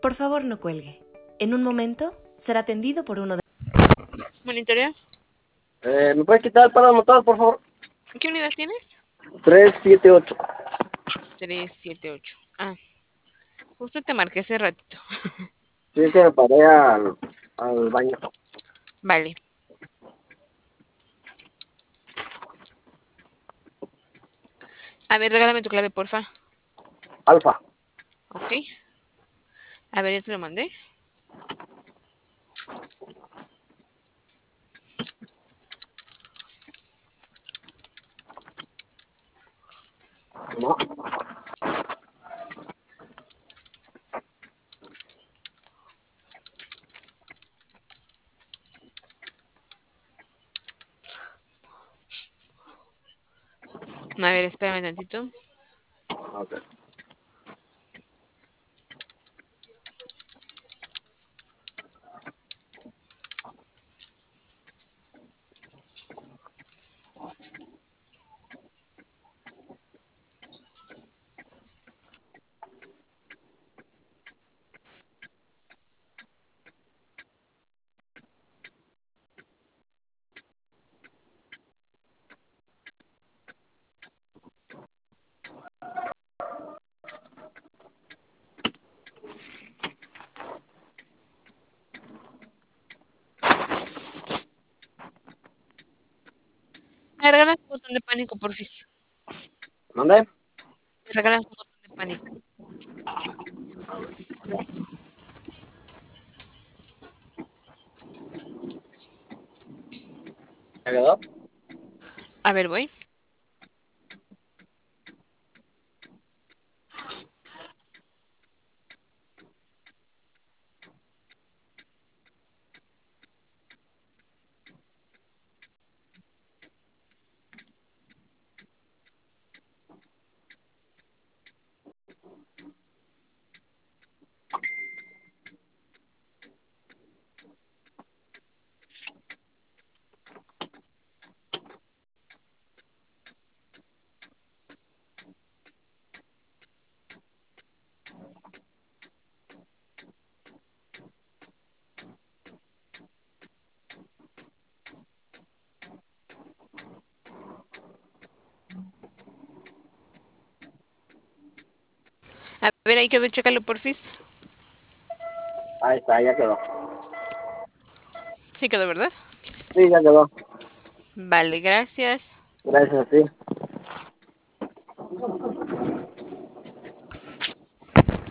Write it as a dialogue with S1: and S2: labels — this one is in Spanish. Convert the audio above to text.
S1: Por favor, no cuelgue. En un momento será atendido por uno de...
S2: ¿Monitorea?
S3: ¿Me puedes quitar el palo motor, por favor?
S2: ¿Qué unidad tienes?
S3: 378.
S2: 378. Ah, justo te marqué hace ratito.
S3: Sí, que me paré al baño.
S2: Vale. A ver, regálame tu clave, porfa.
S3: Alfa.
S2: Ok. A ver, ya te lo mandé.
S3: No.
S2: A ver, espérame tantito.
S3: Ok.
S2: Me regalas un botón de pánico, porfis.
S3: ¿Dónde?
S2: Me regalas un botón de pánico.
S3: ¿Me quedó?
S2: A ver, voy. A ver, ahí quedó, chécalo, porfis.
S3: Ahí está, ya quedó.
S2: Sí quedó, ¿verdad?
S3: Sí, ya quedó.
S2: Vale, gracias.
S3: Gracias a ti.